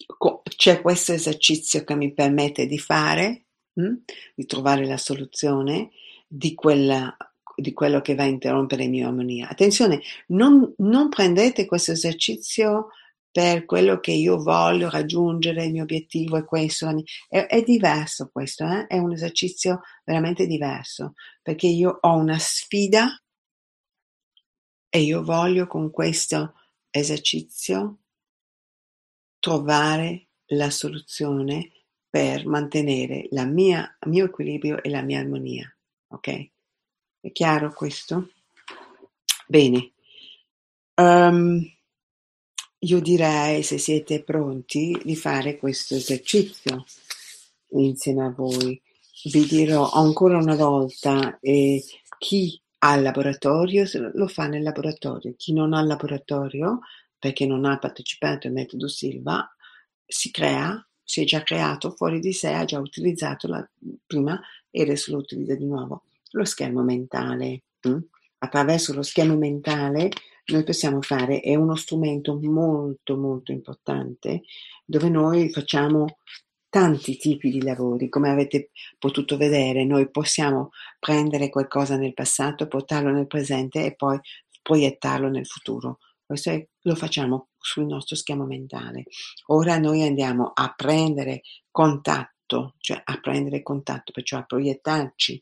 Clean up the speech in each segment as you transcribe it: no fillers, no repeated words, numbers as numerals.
c'è questo esercizio che mi permette di fare, di trovare la soluzione di di quello che va a interrompere la mia armonia. Attenzione, non prendete questo esercizio per quello che io voglio raggiungere, il mio obiettivo è questo, è diverso questo, è un esercizio veramente diverso, perché io ho una sfida e io voglio con questo esercizio trovare la soluzione per mantenere il mio equilibrio e la mia armonia, ok? È chiaro questo? Bene. Ehm, io direi, se siete pronti, di fare questo esercizio insieme a voi. Vi dirò ancora una volta, chi ha il laboratorio lo fa nel laboratorio, chi non ha il laboratorio, perché non ha partecipato al metodo Silva, si è già creato fuori di sé, ha già utilizzato prima e adesso lo utilizza di nuovo, lo schermo mentale. Attraverso lo schermo mentale noi possiamo fare, è uno strumento molto molto importante dove noi facciamo tanti tipi di lavori, come avete potuto vedere, noi possiamo prendere qualcosa nel passato, portarlo nel presente e poi proiettarlo nel futuro. Lo facciamo sul nostro schermo mentale. Ora noi andiamo a prendere contatto, perciò a proiettarci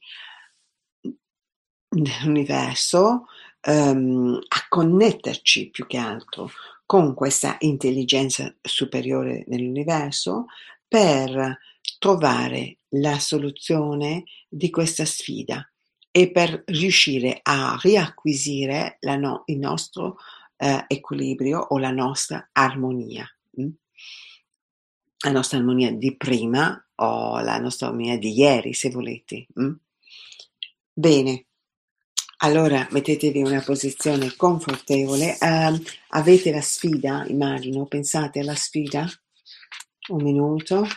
nell'universo, a connetterci più che altro con questa intelligenza superiore nell'universo per trovare la soluzione di questa sfida e per riuscire a riacquisire il nostro equilibrio o la nostra armonia. La nostra armonia di prima o la nostra armonia di ieri, se volete. Bene, allora mettetevi in una posizione confortevole. Avete la sfida, immagino, pensate alla sfida? Un minuto.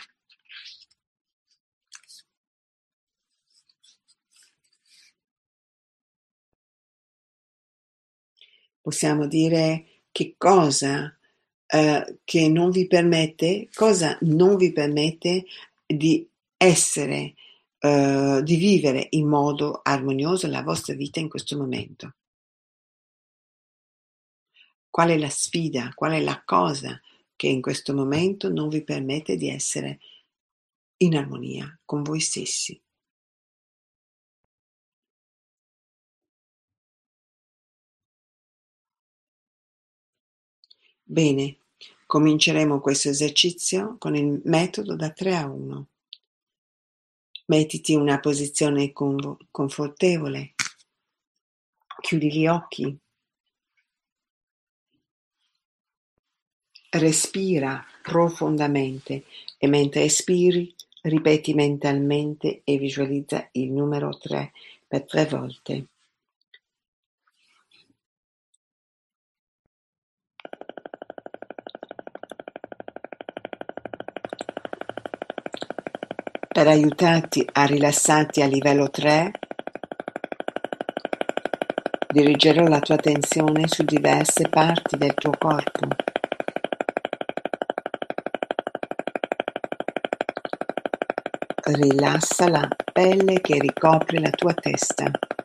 Possiamo dire che cosa non vi permette di essere, di vivere in modo armonioso la vostra vita in questo momento. Qual è la sfida? Qual è la cosa che in questo momento non vi permette di essere in armonia con voi stessi? Bene, cominceremo questo esercizio con il metodo da 3 a 1. Mettiti in una posizione confortevole, chiudi gli occhi, respira profondamente e mentre espiri ripeti mentalmente e visualizza il numero 3 per 3 volte. Per aiutarti a rilassarti a livello 3, dirigerò la tua attenzione su diverse parti del tuo corpo. Rilassa la pelle che ricopre la tua testa.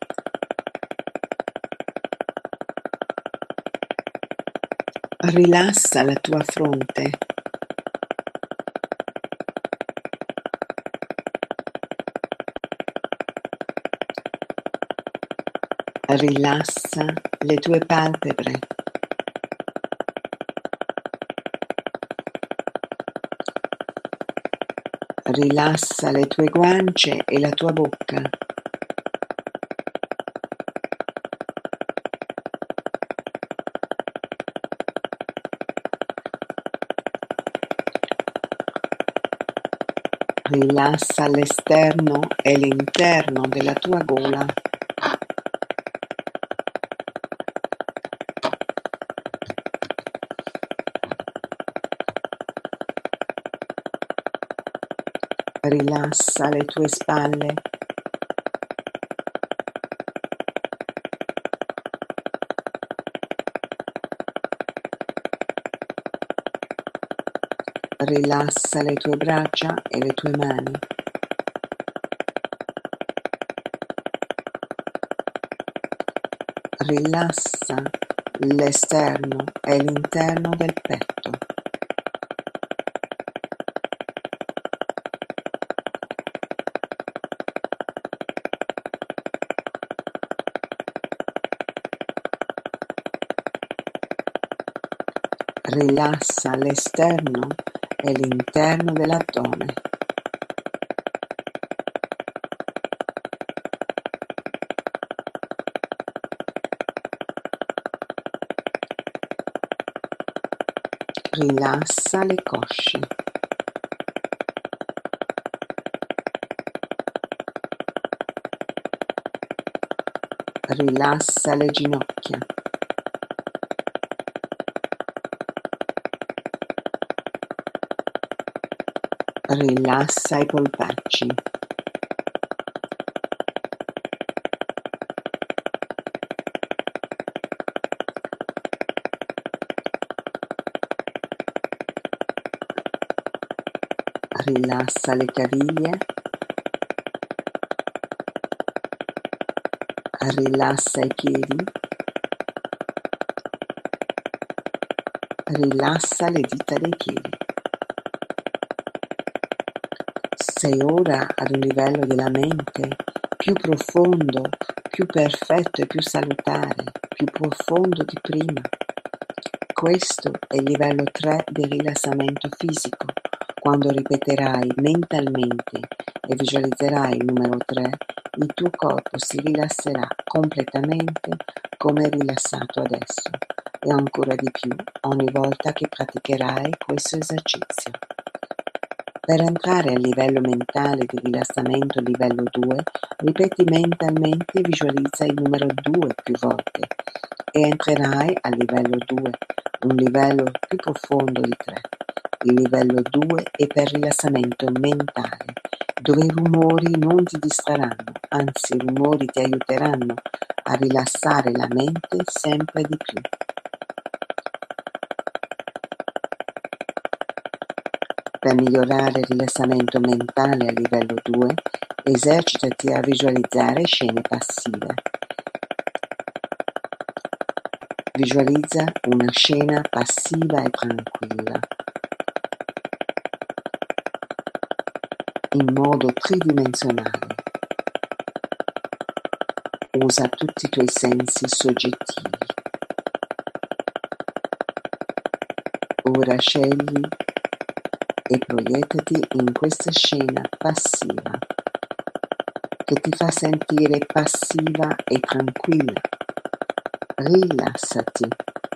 Rilassa la tua fronte. Rilassa le tue palpebre. Rilassa le tue guance e la tua bocca. Rilassa l'esterno e l'interno della tua gola. Rilassa le tue spalle. Rilassa le tue braccia e le tue mani. Rilassa l'esterno e l'interno del petto. Rilassa l'esterno e l'interno dell'addome. Rilassa le cosce. Rilassa le ginocchia. Rilassa i polpacci. Rilassa le caviglie. Rilassa i piedi. Rilassa le dita dei piedi. Sei ora ad un livello della mente più profondo, più perfetto e più salutare, più profondo di prima. Questo è il livello 3 del rilassamento fisico. Quando ripeterai mentalmente e visualizzerai il numero 3, il tuo corpo si rilasserà completamente come è rilassato adesso e ancora di più ogni volta che praticherai questo esercizio. Per entrare al livello mentale di rilassamento livello 2, ripeti mentalmente e visualizza il numero 2 più volte e entrerai al livello 2, un livello più profondo di 3. Il livello 2 è per rilassamento mentale, dove i rumori non ti distrarranno, anzi i rumori ti aiuteranno a rilassare la mente sempre di più. Per migliorare il rilassamento mentale a livello 2, esercitati a visualizzare scene passive. Visualizza una scena passiva e tranquilla, in modo tridimensionale. Usa tutti i tuoi sensi soggettivi. Ora scegli e proiettati in questa scena passiva che ti fa sentire passiva e tranquilla. Rilassati.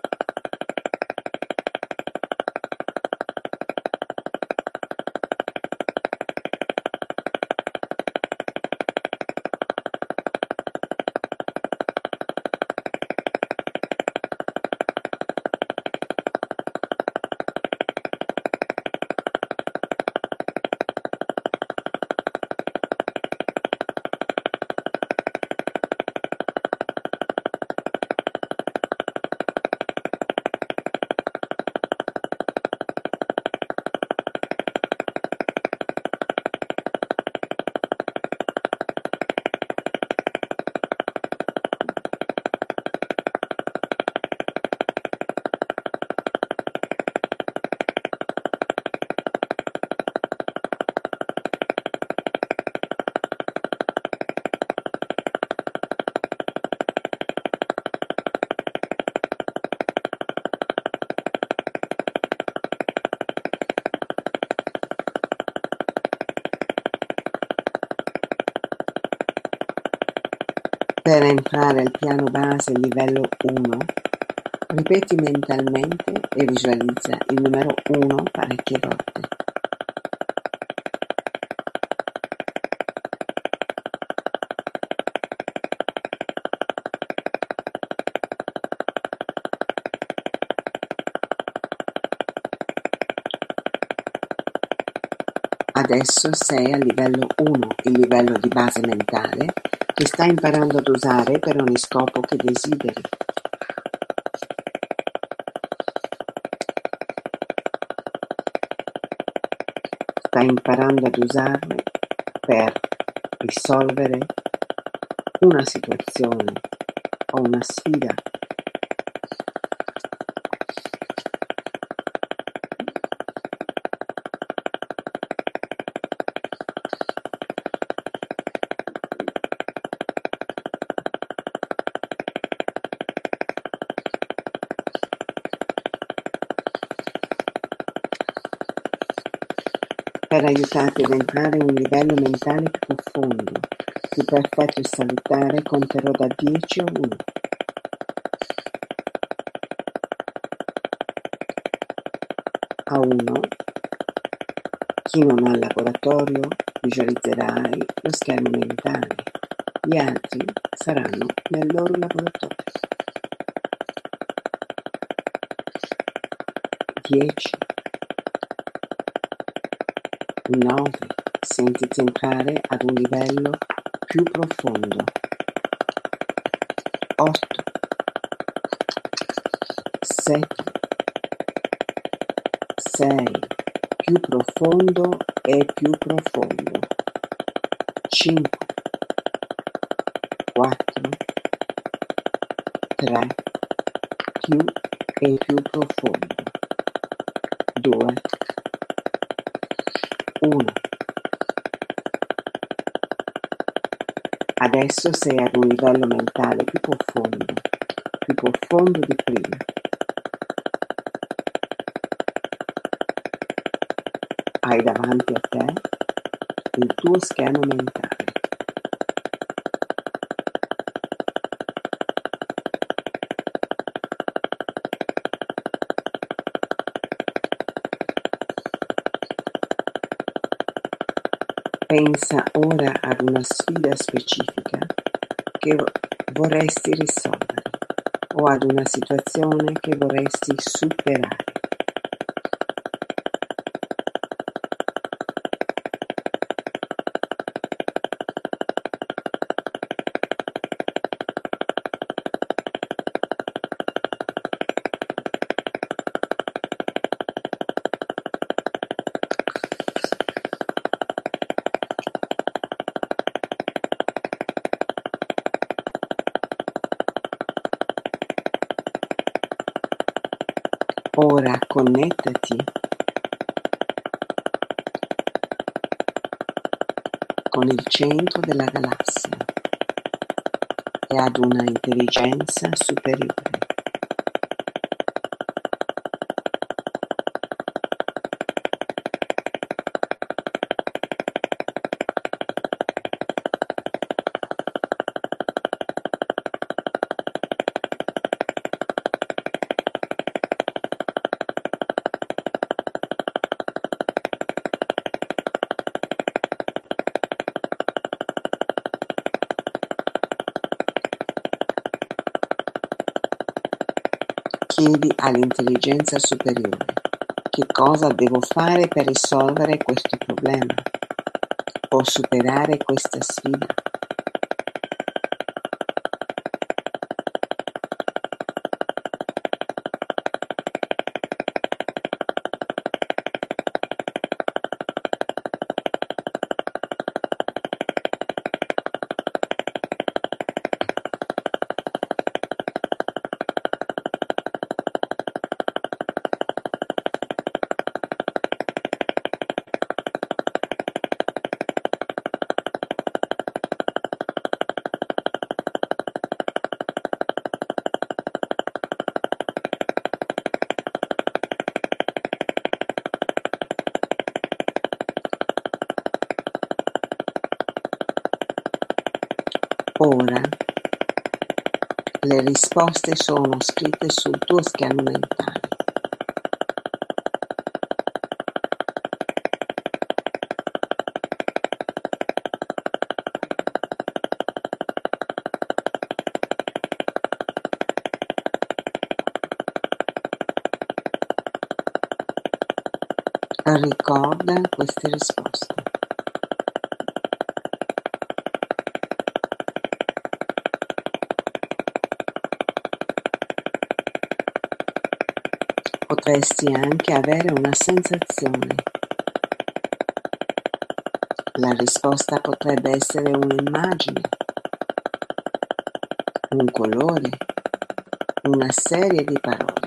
Per entrare al piano base livello 1, ripeti mentalmente e visualizza il numero 1 parecchie volte. Adesso sei al livello 1, il livello di base mentale che stai imparando ad usare per ogni scopo che desideri. Stai imparando ad usarle per risolvere una situazione o una sfida. Per aiutarti ad entrare in un livello mentale più profondo, più perfetto e salutare, conterò da 10 a 1. A 1, chi non ha il laboratorio visualizzerai lo schermo mentale, gli altri saranno nel loro laboratorio. 10, 9, sentiti entrare ad un livello più profondo. 8, 7, 6, più profondo e più profondo. 5, 4, 3, più e più profondo. 2, 1. Adesso sei ad un livello mentale più profondo di prima. Hai davanti a te il tuo schermo mentale. Pensa ora ad una sfida specifica che vorresti risolvere o ad una situazione che vorresti superare. Ora connettati con il centro della galassia e ad una intelligenza superiore. Chiedi all'intelligenza superiore: che cosa devo fare per risolvere questo problema o superare questa sfida? Ora le risposte sono scritte sul tuo schermo mentale. Ricorda queste risposte. Potresti anche avere una sensazione La risposta potrebbe essere un'immagine, un colore, una serie di parole.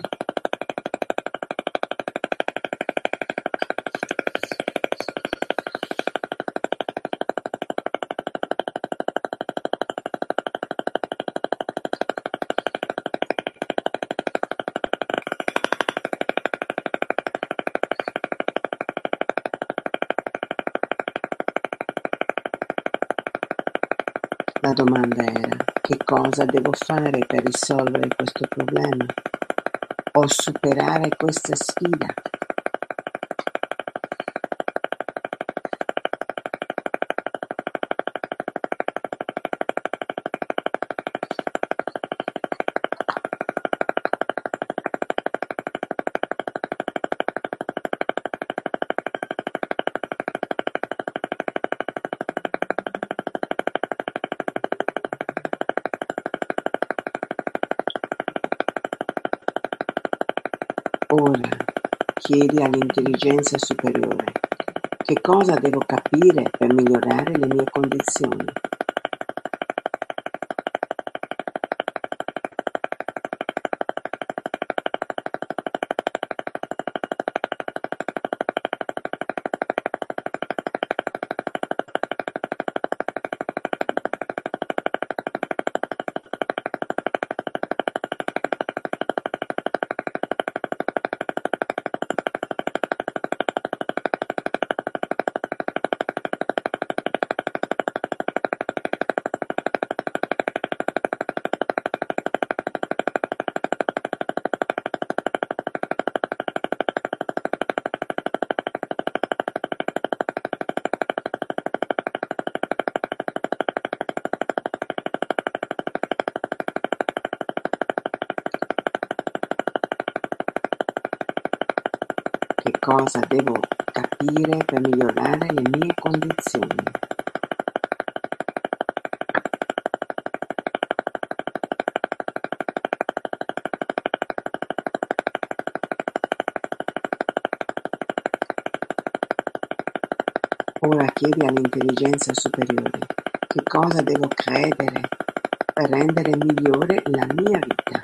La domanda era: che cosa devo fare per risolvere questo problema o superare questa sfida? Ora chiedi all'intelligenza superiore: che cosa devo capire per migliorare le mie condizioni? Che cosa devo capire per migliorare le mie condizioni? Ora chiedi all'intelligenza superiore: che cosa devo credere per rendere migliore la mia vita?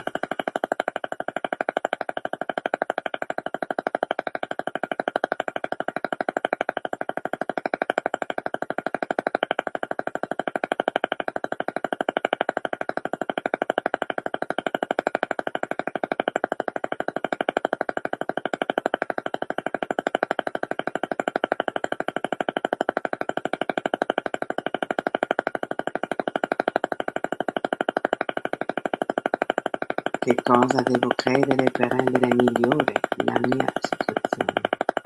Che cosa devo credere per rendere migliore la mia situazione?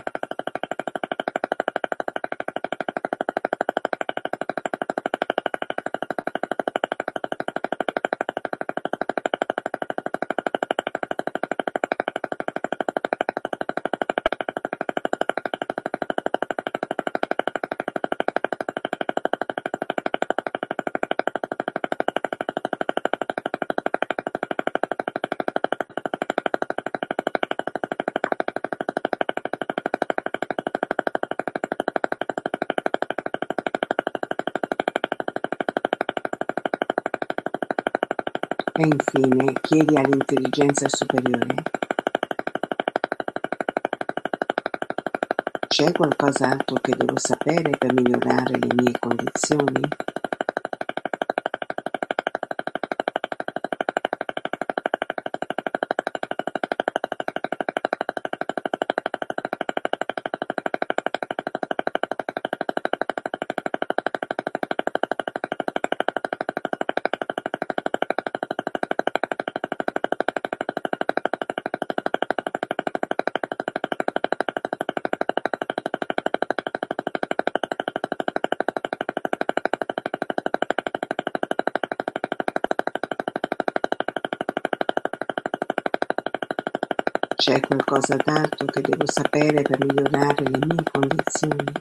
E infine chiedi all'intelligenza superiore: c'è qualcos'altro che devo sapere per migliorare le mie condizioni? C'è qualcos'altro che devo sapere per migliorare le mie condizioni?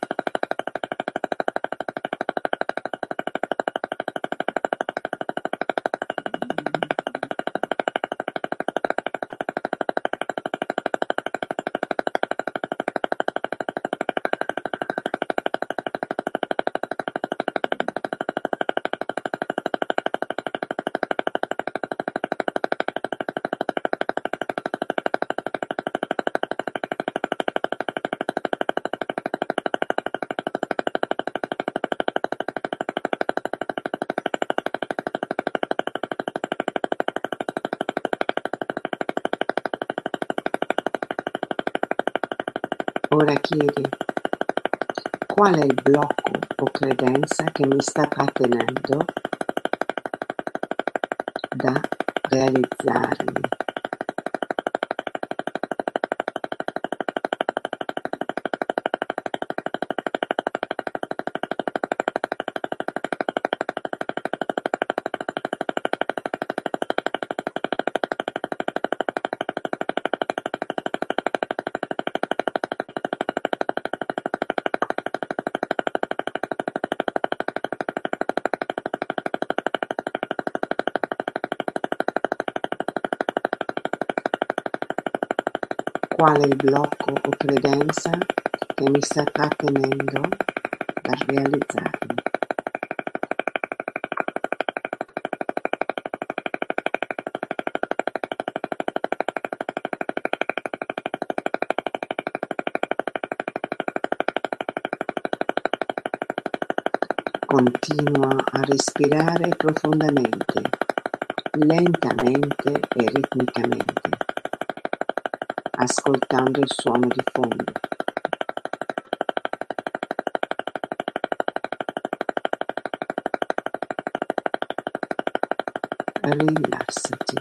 Ora chiedi: qual è il blocco o credenza che mi sta trattenendo da realizzarmi? Qual è il blocco o credenza che mi sta trattenendo dal realizzarmi? Continua a respirare profondamente, lentamente e ritmicamente, ascoltando il suono di fondo. Rilassati.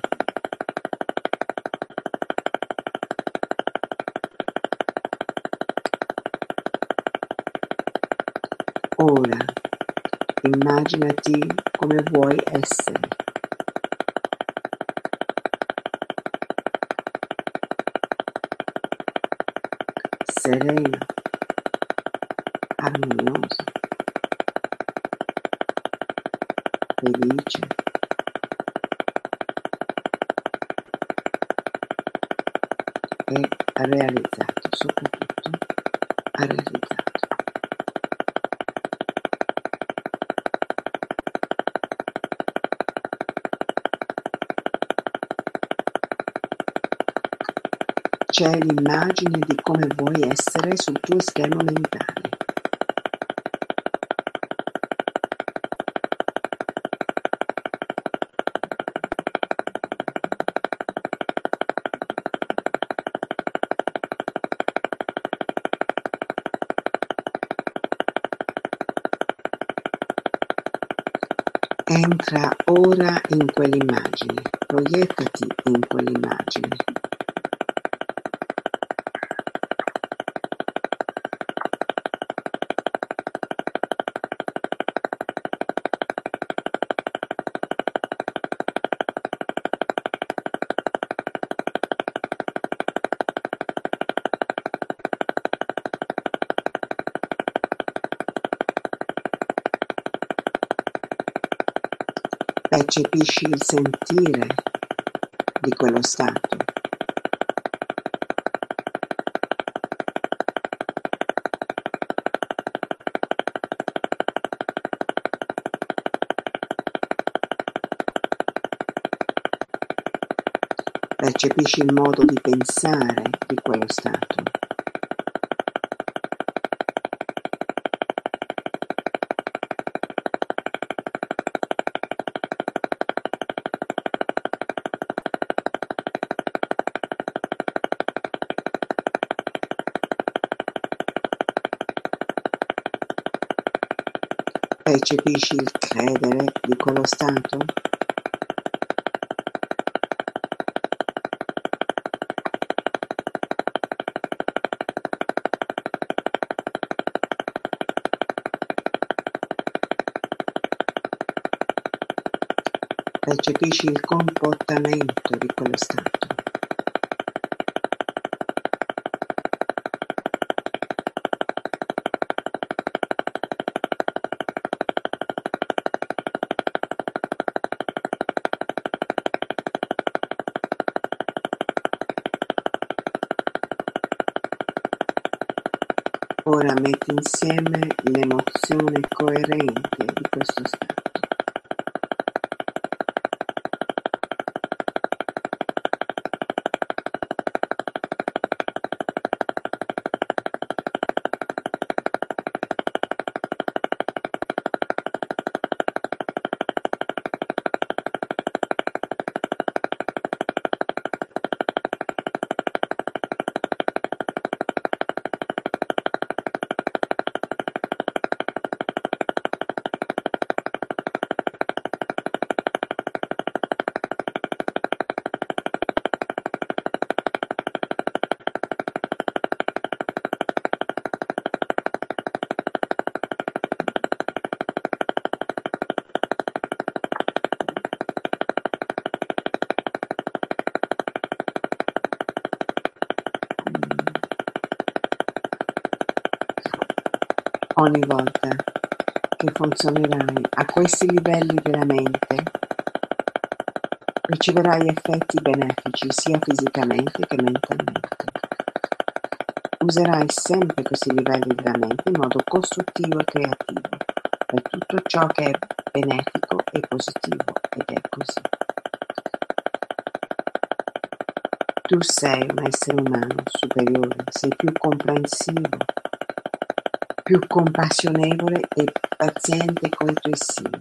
Ora immaginati come vuoi essere. Sereno, armonioso, felice e realizzato, soprattutto realizzato. C'è l'immagine di come vuoi essere sul tuo schermo mentale. Entra ora in quell'immagine, proiettati in quell'immagine. Percepisci il sentire di quello stato. Percepisci il modo di pensare di quello stato. Percepisci il credere di quello stato? Percepisci il comportamento di quello stato. Ora metti insieme l'emozione coerente di questo stato. Ogni volta che funzionerai a questi livelli della mente, riceverai effetti benefici sia fisicamente che mentalmente. Userai sempre questi livelli della mente in modo costruttivo e creativo per tutto ciò che è benefico e positivo, ed è così. Tu sei un essere umano superiore, sei più comprensivo, più compassionevole e paziente coi tuoi simili.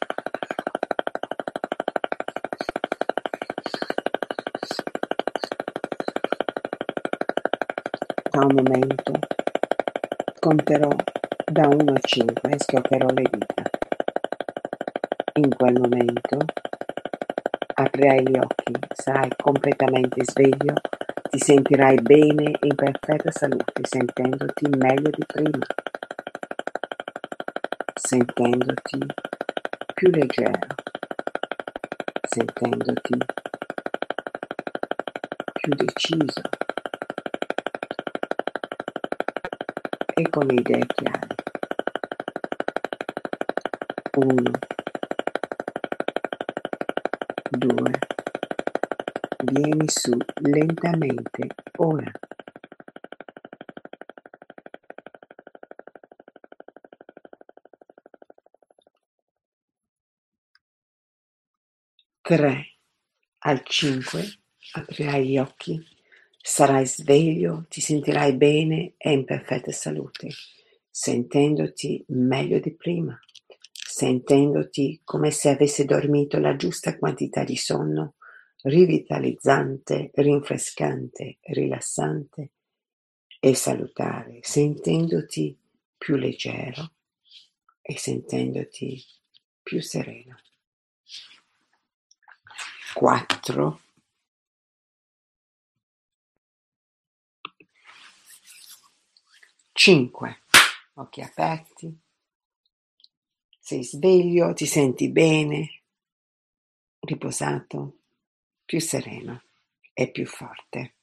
Tra un momento conterò da 1 a 5 e schioccherò le dita. In quel momento aprirai gli occhi, sarai completamente sveglio, ti sentirai bene e in perfetta salute, sentendoti meglio di prima, sentendoti più leggero, sentendoti più deciso e con le idee chiare. 1, 2, vieni su lentamente ora. 3, al 5 aprirai gli occhi, sarai sveglio, ti sentirai bene e in perfetta salute, sentendoti meglio di prima, sentendoti come se avessi dormito la giusta quantità di sonno, rivitalizzante, rinfrescante, rilassante e salutare, sentendoti più leggero e sentendoti più sereno. 4, 5, occhi aperti, sei sveglio, ti senti bene, riposato, più sereno e più forte.